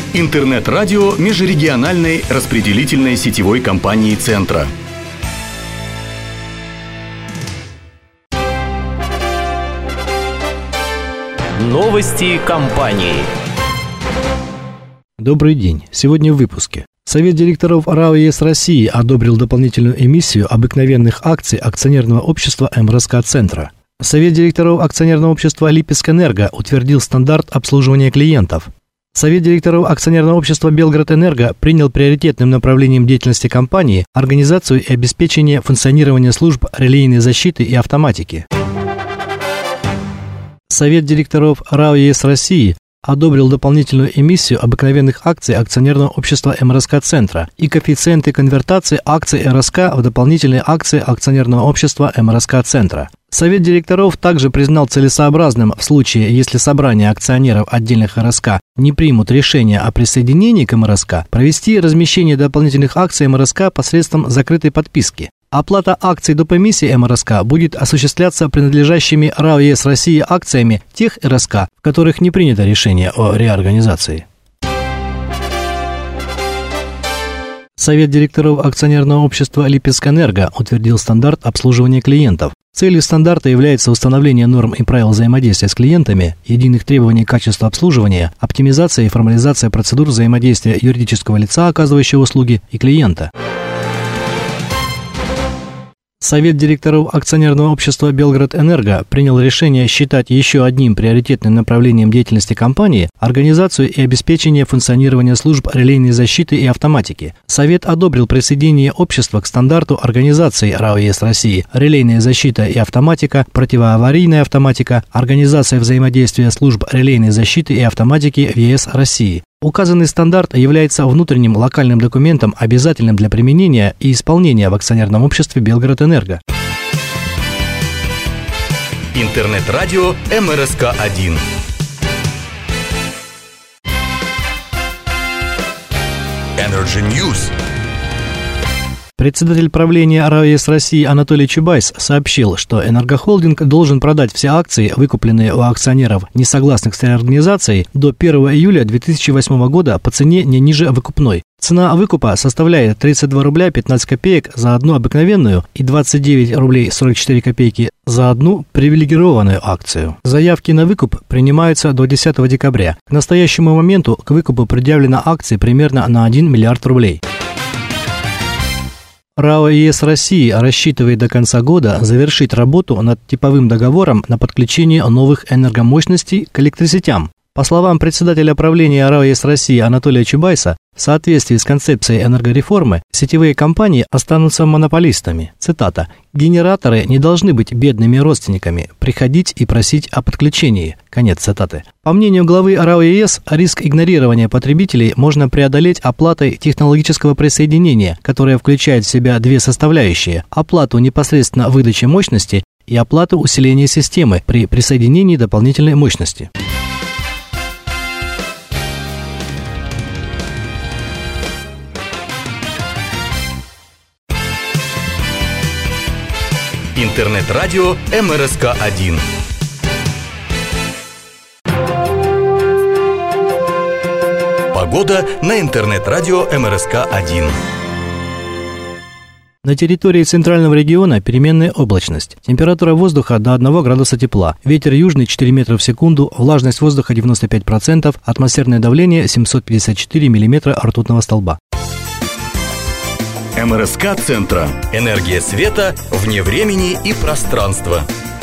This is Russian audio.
Интернет-радио межрегиональной распределительной сетевой компании «Центра». Новости компании. Добрый день. Сегодня в выпуске. Совет директоров РАО ЕС России одобрил дополнительную эмиссию обыкновенных акций акционерного общества МРСК «Центра». Совет директоров акционерного общества «Липецкэнерго» утвердил стандарт обслуживания клиентов. Совет директоров акционерного общества «Белградэнерго» принял приоритетным направлением деятельности компании организацию и обеспечение функционирования служб релейной защиты и автоматики. Совет директоров РАО ЕС России одобрил дополнительную эмиссию обыкновенных акций акционерного общества МРСК «Центра» и коэффициенты конвертации акций РСК в дополнительные акции акционерного общества МРСК «Центра». Совет директоров также признал целесообразным в случае, если собрание акционеров отдельных РСК не примут решение о присоединении к МРСК, провести размещение дополнительных акций МРСК посредством закрытой подписки. Оплата акций доп. Эмиссии МРСК будет осуществляться принадлежащими РАО ЕС России акциями тех РСК, в которых не принято решение о реорганизации. Совет директоров акционерного общества «Липецкэнерго» утвердил стандарт обслуживания клиентов. Целью стандарта является установление норм и правил взаимодействия с клиентами, единых требований качества обслуживания, оптимизация и формализация процедур взаимодействия юридического лица, оказывающего услуги, и клиента. Совет директоров акционерного общества «Белградэнерго» принял решение считать еще одним приоритетным направлением деятельности компании организацию и обеспечение функционирования служб релейной защиты и автоматики. Совет одобрил присоединение общества к стандарту организации РАО ЕС России «Релейная защита и автоматика», «Противоаварийная автоматика», «Организация взаимодействия служб релейной защиты и автоматики в ЕС России». Указанный стандарт является внутренним локальным документом, обязательным для применения и исполнения в акционерном обществе «Белградэнерго». Интернет-радио МРСК-1. Energy News. Председатель правления РАО ЕС России Анатолий Чубайс сообщил, что «Энергохолдинг» должен продать все акции, выкупленные у акционеров, не согласных с реорганизацией, до 1 июля 2008 года по цене не ниже выкупной. Цена выкупа составляет 32 рубля 15 копеек за одну обыкновенную и 29 рублей 44 копейки за одну привилегированную акцию. Заявки на выкуп принимаются до 10 декабря. К настоящему моменту к выкупу предъявлено акций примерно на 1 миллиард рублей. РАО ЕС России рассчитывает до конца года завершить работу над типовым договором на подключение новых энергомощностей к электросетям. По словам председателя правления РАО ЕС России Анатолия Чубайса, в соответствии с концепцией энергореформы, сетевые компании останутся монополистами. Цитата: «Генераторы не должны быть бедными родственниками, приходить и просить о подключении». Конец цитаты. По мнению главы РАО ЕС, риск игнорирования потребителей можно преодолеть оплатой технологического присоединения, которая включает в себя две составляющие: оплату непосредственно выдачи мощности и оплату усиления системы при присоединении дополнительной мощности. Интернет-радио МРСК-1. Погода на интернет-радио МРСК-1. На территории центрального региона переменная облачность. Температура воздуха до 1 градуса тепла. Ветер южный 4 метра в секунду. Влажность воздуха 95%. Атмосферное давление 754 миллиметра ртутного столба. МРСК-Центра. Энергия света вне времени и пространства.